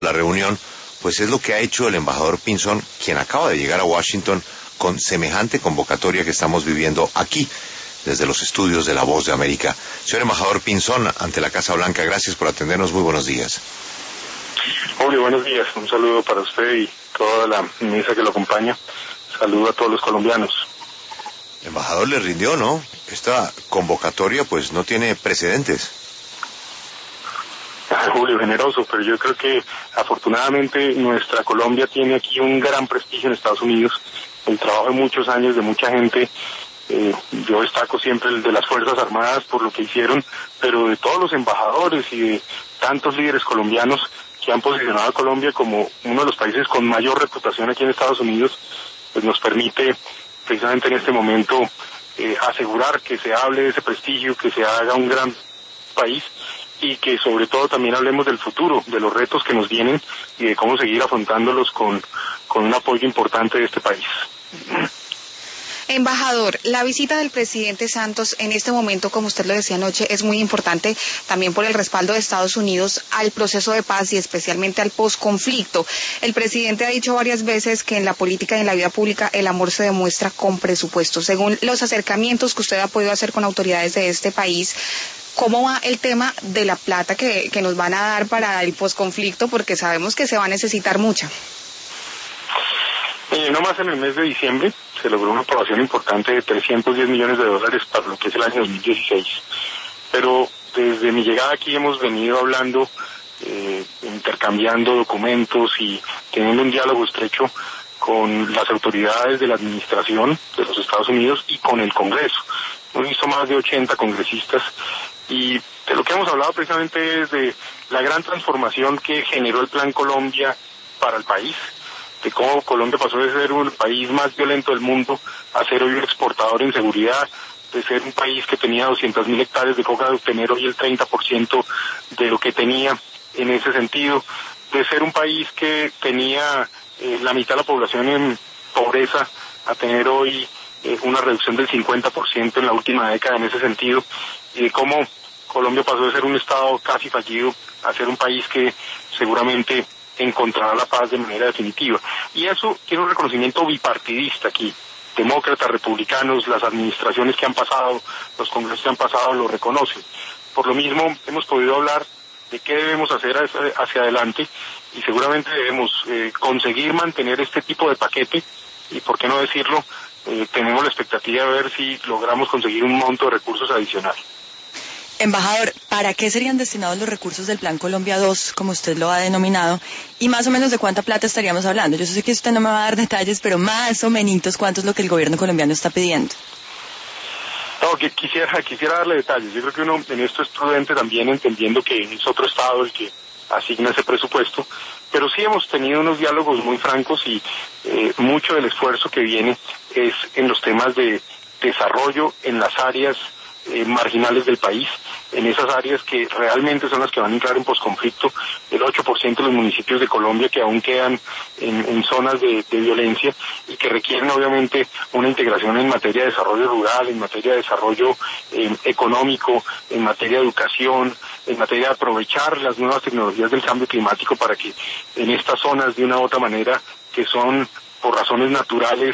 la reunión, pues es lo que ha hecho el embajador Pinzón, quien acaba de llegar a Washington con semejante convocatoria que estamos viviendo aquí, desde los estudios de La Voz de América. Señor embajador Pinzón, ante la Casa Blanca, gracias por atendernos, muy buenos días. Julio, buenos días, un saludo para usted y toda la mesa que lo acompaña. Saludo a todos los colombianos. El embajador le rindió, ¿no? Esta convocatoria pues no tiene precedentes. Julio, generoso, pero yo creo que afortunadamente nuestra Colombia tiene aquí un gran prestigio en Estados Unidos. El trabajo de muchos años, de mucha gente. Yo destaco siempre el de las Fuerzas Armadas por lo que hicieron, pero de todos los embajadores y de tantos líderes colombianos que han posicionado a Colombia como uno de los países con mayor reputación aquí en Estados Unidos, pues nos permite precisamente en este momento asegurar que se hable de ese prestigio, que se haga un gran país y que sobre todo también hablemos del futuro, de los retos que nos vienen y de cómo seguir afrontándolos con un apoyo importante de este país. Embajador, la visita del presidente Santos en este momento, como usted lo decía anoche, es muy importante también por el respaldo de Estados Unidos al proceso de paz y especialmente al posconflicto. El presidente ha dicho varias veces que en la política y en la vida pública el amor se demuestra con presupuesto. Según los acercamientos que usted ha podido hacer con autoridades de este país, ¿cómo va el tema de la plata que nos van a dar para el posconflicto? Porque sabemos que se va a necesitar mucha. No más en el mes de diciembre se logró una aprobación importante de $310 millones para lo que es el año 2016. Pero desde mi llegada aquí hemos venido hablando, intercambiando documentos y teniendo un diálogo estrecho con las autoridades de la administración de los Estados Unidos y con el Congreso. Hemos visto más de 80 congresistas y de lo que hemos hablado precisamente es de la gran transformación que generó el Plan Colombia para el país, de cómo Colombia pasó de ser un país más violento del mundo a ser hoy un exportador en seguridad, de ser un país que tenía 200.000 hectáreas de coca, de obtener hoy el 30% de lo que tenía en ese sentido, de ser un país que tenía la mitad de la población en pobreza, a tener hoy una reducción del 50% en la última década en ese sentido, y de cómo Colombia pasó de ser un estado casi fallido a ser un país que seguramente encontrará la paz de manera definitiva. Y eso tiene un reconocimiento bipartidista aquí. Demócratas, republicanos, las administraciones que han pasado, los congresos que han pasado lo reconocen. Por lo mismo, hemos podido hablar de qué debemos hacer hacia adelante y seguramente debemos conseguir mantener este tipo de paquete y, por qué no decirlo, tenemos la expectativa de ver si logramos conseguir un monto de recursos adicional. Embajador, ¿para qué serían destinados los recursos del Plan Colombia 2, como usted lo ha denominado? Y más o menos de cuánta plata estaríamos hablando. Yo sé que usted no me va a dar detalles, pero más o menos cuánto es lo que el gobierno colombiano está pidiendo. No, que quisiera darle detalles. Yo creo que uno en esto es prudente también, entendiendo que es otro estado el que asigna ese presupuesto, pero sí hemos tenido unos diálogos muy francos y mucho del esfuerzo que viene es en los temas de desarrollo en las áreas marginales del país, en esas áreas que realmente son las que van a entrar en posconflicto, el 8% de los municipios de Colombia que aún quedan en zonas de violencia y que requieren obviamente una integración en materia de desarrollo rural, en materia de desarrollo económico, en materia de educación, en materia de aprovechar las nuevas tecnologías del cambio climático para que en estas zonas de una u otra manera que son por razones naturales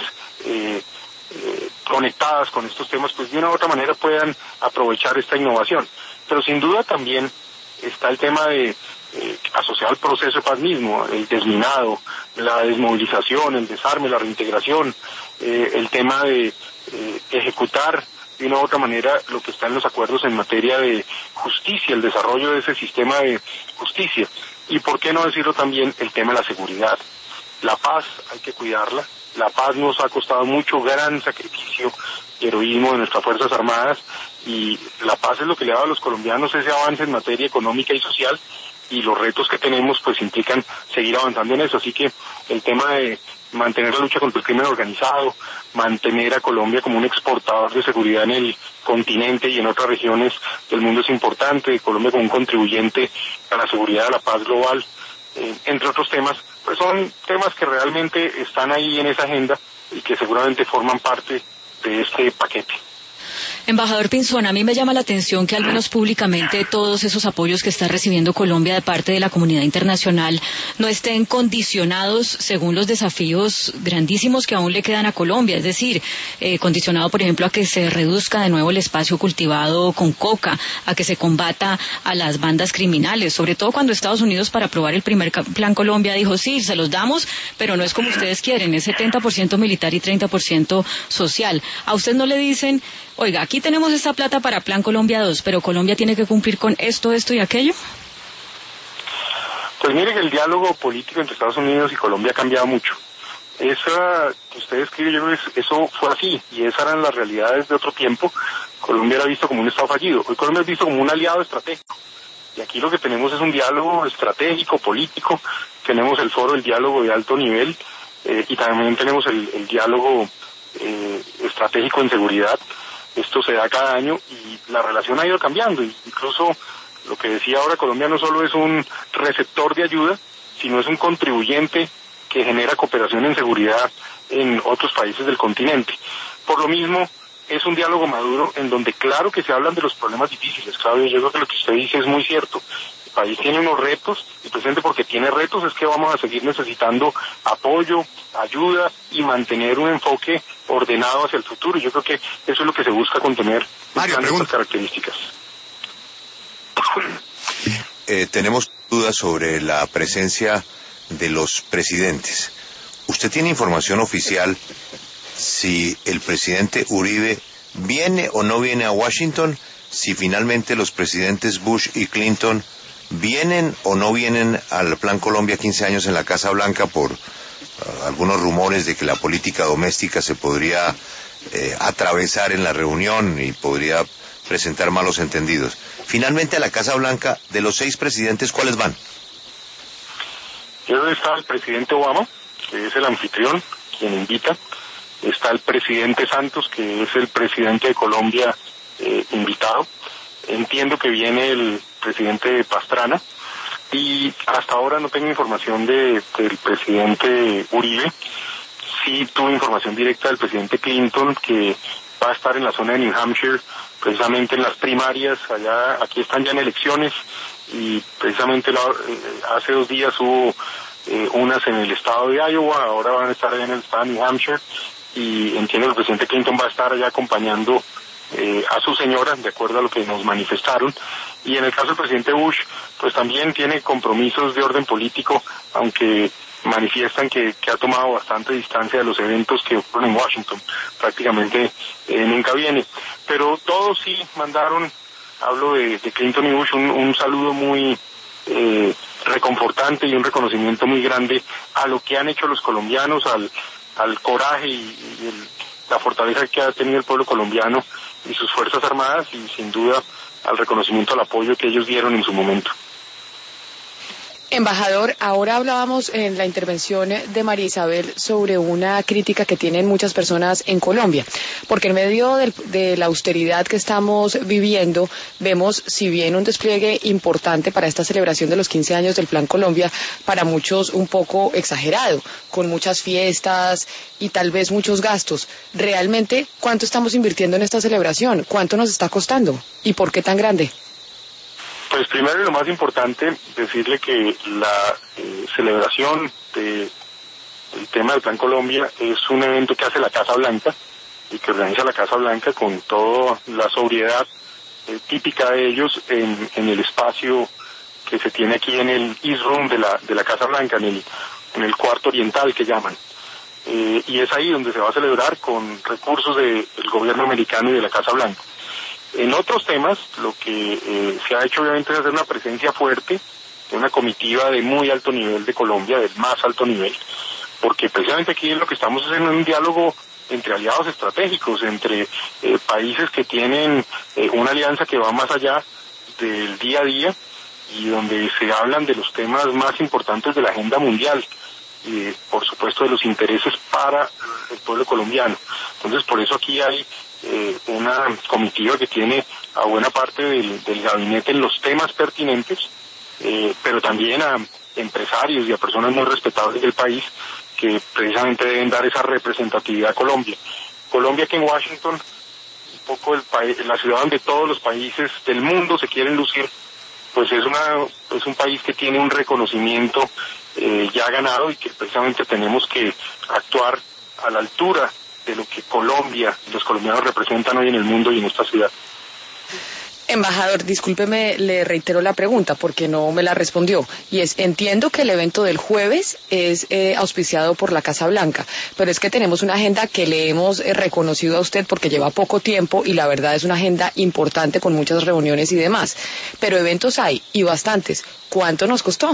conectadas con estos temas, pues de una u otra manera puedan aprovechar esta innovación. Pero sin duda también está el tema de asociado al proceso de paz mismo, el desminado, la desmovilización, el desarme, la reintegración, el tema de ejecutar de una u otra manera lo que está en los acuerdos en materia de justicia, el desarrollo de ese sistema de justicia. Y por qué no decirlo también el tema de la seguridad. La paz hay que cuidarla. La paz nos ha costado mucho, gran sacrificio y heroísmo de nuestras Fuerzas Armadas, y la paz es lo que le ha dado a los colombianos ese avance en materia económica y social, y los retos que tenemos pues implican seguir avanzando en eso. Así que el tema de mantener la lucha contra el crimen organizado, mantener a Colombia como un exportador de seguridad en el continente y en otras regiones del mundo es importante, Colombia como un contribuyente a la seguridad, a la paz global, entre otros temas, pues son temas que realmente están ahí en esa agenda y que seguramente forman parte de este paquete. Embajador Pinzón, a mí me llama la atención que al menos públicamente todos esos apoyos que está recibiendo Colombia de parte de la comunidad internacional no estén condicionados según los desafíos grandísimos que aún le quedan a Colombia, es decir, condicionado por ejemplo a que se reduzca de nuevo el espacio cultivado con coca, a que se combata a las bandas criminales, sobre todo cuando Estados Unidos para aprobar el primer Plan Colombia dijo sí, se los damos, pero no es como ustedes quieren, es 70% militar y 30% social. ¿A usted no le dicen, oiga, aquí tenemos esta plata para Plan Colombia 2, pero Colombia tiene que cumplir con esto y aquello? Pues mire que el diálogo político entre Estados Unidos y Colombia ha cambiado mucho. Esa que usted describe, yo creo que eso fue así, y esas eran las realidades de otro tiempo. Colombia era visto como un Estado fallido, hoy Colombia es visto como un aliado estratégico. Y aquí lo que tenemos es un diálogo estratégico, político, tenemos el foro del diálogo de alto nivel, y también tenemos el diálogo estratégico en seguridad. Esto se da cada año y la relación ha ido cambiando. Incluso lo que decía ahora, Colombia no solo es un receptor de ayuda, sino es un contribuyente que genera cooperación en seguridad en otros países del continente. Por lo mismo, es un diálogo maduro en donde claro que se hablan de los problemas difíciles. Claudio, yo creo que lo que usted dice es muy cierto. El país tiene unos retos, y precisamente porque tiene retos es que vamos a seguir necesitando apoyo, ayuda y mantener un enfoque ordenado hacia el futuro. Yo creo que eso es lo que se busca con tener estas características. Tenemos dudas sobre la presencia de los presidentes. ¿Usted tiene información oficial si el presidente Uribe viene o no viene a Washington? Si finalmente los presidentes Bush y Clinton vienen o no vienen al Plan Colombia 15 años en la Casa Blanca por algunos rumores de que la política doméstica se podría atravesar en la reunión y podría presentar malos entendidos. Finalmente a la Casa Blanca, de los 6 presidentes, ¿cuáles van? Está el presidente Obama, que es el anfitrión, quien invita. Está el presidente Santos, que es el presidente de Colombia invitado. Entiendo que viene el presidente Pastrana. Y hasta ahora no tengo información del presidente Uribe. Sí tuve información directa del presidente Clinton, que va a estar en la zona de New Hampshire, precisamente en las primarias. Aquí están ya en elecciones, y precisamente hace 2 días hubo unas en el estado de Iowa, ahora van a estar allá en el estado de New Hampshire, y entiendo que el presidente Clinton va a estar allá acompañando a su señora, de acuerdo a lo que nos manifestaron. Y en el caso del presidente Bush, pues también tiene compromisos de orden político, aunque manifiestan que ha tomado bastante distancia de los eventos que ocurren en Washington. Prácticamente nunca viene. Pero todos sí mandaron, hablo de Clinton y Bush, un saludo muy reconfortante y un reconocimiento muy grande a lo que han hecho los colombianos, al coraje y la fortaleza que ha tenido el pueblo colombiano y sus Fuerzas Armadas, y sin duda al reconocimiento al apoyo que ellos dieron en su momento. Embajador, ahora hablábamos en la intervención de María Isabel sobre una crítica que tienen muchas personas en Colombia, porque en medio de la austeridad que estamos viviendo, vemos, si bien un despliegue importante para esta celebración de los 15 años del Plan Colombia, para muchos un poco exagerado, con muchas fiestas y tal vez muchos gastos. Realmente, ¿cuánto estamos invirtiendo en esta celebración? ¿Cuánto nos está costando? ¿Y por qué tan grande? Pues primero y lo más importante, decirle que la celebración del tema del Plan Colombia es un evento que hace la Casa Blanca y que organiza la Casa Blanca con toda la sobriedad típica de ellos en el espacio que se tiene aquí en el East Room de la Casa Blanca, en el cuarto oriental que llaman. Y es ahí donde se va a celebrar con recursos del gobierno americano y de la Casa Blanca. En otros temas, lo que se ha hecho obviamente es hacer una presencia fuerte de una comitiva de muy alto nivel de Colombia, del más alto nivel, porque precisamente aquí lo que estamos haciendo es un diálogo entre aliados estratégicos, entre países que tienen una alianza que va más allá del día a día y donde se hablan de los temas más importantes de la agenda mundial y por supuesto de los intereses para el pueblo colombiano. Entonces por eso aquí hay una comitiva que tiene a buena parte del gabinete en los temas pertinentes, pero también a empresarios y a personas muy respetables del país que precisamente deben dar esa representatividad a Colombia. Colombia que en Washington poco la ciudad donde todos los países del mundo se quieren lucir, pues es un país que tiene un reconocimiento ya ganado y que precisamente tenemos que actuar a la altura de lo que Colombia y los colombianos representan hoy en el mundo y en esta ciudad. Embajador, discúlpeme, le reitero la pregunta porque no me la respondió. Y entiendo que el evento del jueves es auspiciado por la Casa Blanca, pero es que tenemos una agenda que le hemos reconocido a usted porque lleva poco tiempo y la verdad es una agenda importante con muchas reuniones y demás. Pero eventos hay y bastantes. ¿Cuánto nos costó?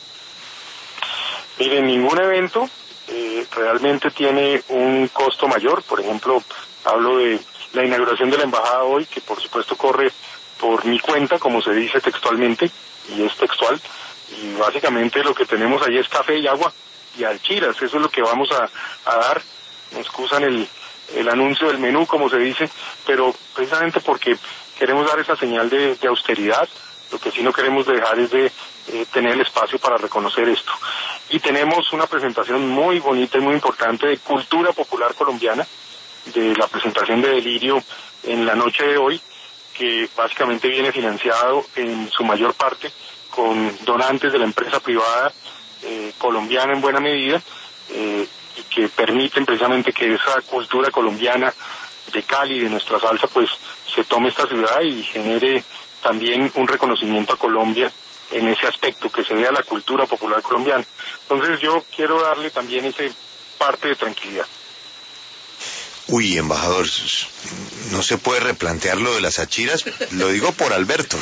Mire, ningún evento realmente tiene un costo mayor. Por ejemplo, hablo de la inauguración de la embajada hoy, que por supuesto corre por mi cuenta, como se dice textualmente, y es textual, y básicamente lo que tenemos ahí es café y agua y alchiras, eso es lo que vamos a dar. Me excusan el anuncio del menú, como se dice, pero precisamente porque queremos dar esa señal de austeridad. Lo que sí no queremos dejar es de tener el espacio para reconocer esto. Y tenemos una presentación muy bonita y muy importante de cultura popular colombiana, de la presentación de Delirio en la noche de hoy, que básicamente viene financiado en su mayor parte con donantes de la empresa privada colombiana en buena medida, y que permiten precisamente que esa cultura colombiana de Cali, de nuestra salsa, pues se tome esta ciudad y genere también un reconocimiento a Colombia en ese aspecto, que se vea la cultura popular colombiana. Entonces yo quiero darle también ese parte de tranquilidad. Uy, embajador, no se puede replantear lo de las achiras, lo digo por Alberto.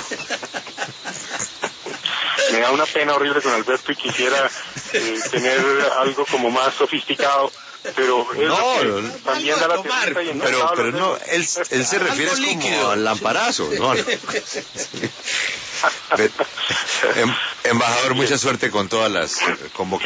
Me da una pena horrible con Alberto y quisiera tener algo como más sofisticado, pero también da la tomar, pero no, él se refiere como al lamparazo, ¿no? Embajador, mucha suerte con todas las convocatorias.